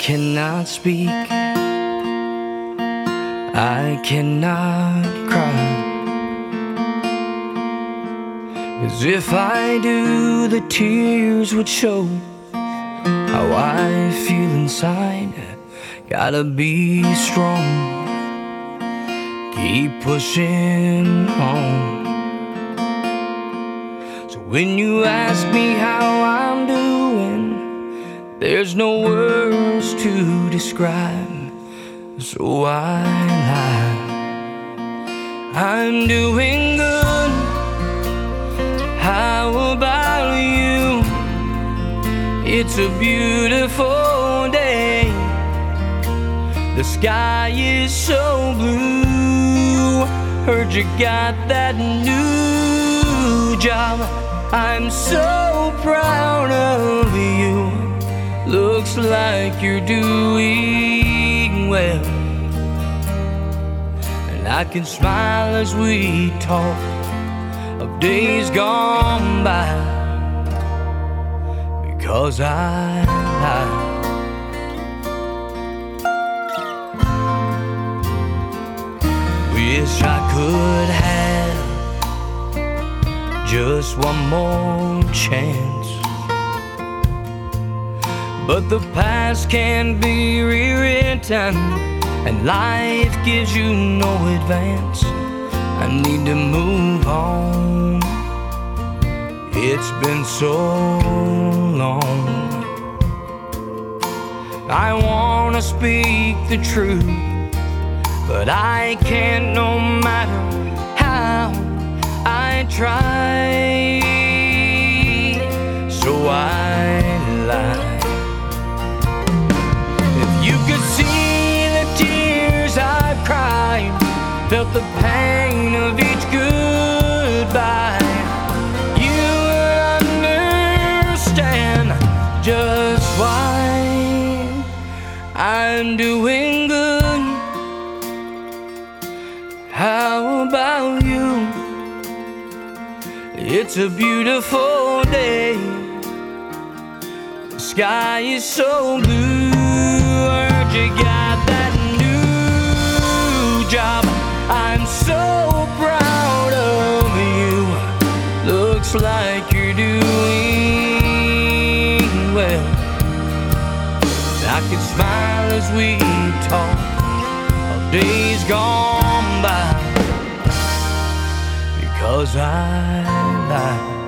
cannot speak, I cannot cry, 'cause if I do, the tears would show how I feel inside. Gotta be strong, keep pushing on. So when you ask me how I'm doing, there's no words to describe, so I lie. I'm doing good, how about you? It's a beautiful day, the sky is so blue. Heard you got that new job, I'm so proud of you. Looks like you're doing well, and I can smile as we talk of days gone by, because I wish I could have just one more chance, but the past can't be rewritten, and life gives you no advance. I need to move on, it's been so long. I wanna speak the truth, but I can't no matter how I try, so I lie. If you could see the tears I've cried, felt the pain of each goodbye, you would understand just why I'm doing good. How about you? It's a beautiful day, the sky is so blue. Heard you got that new job, I'm so proud of you. Looks like you're doing well, I can smile as we talk of days gone by, because I lie.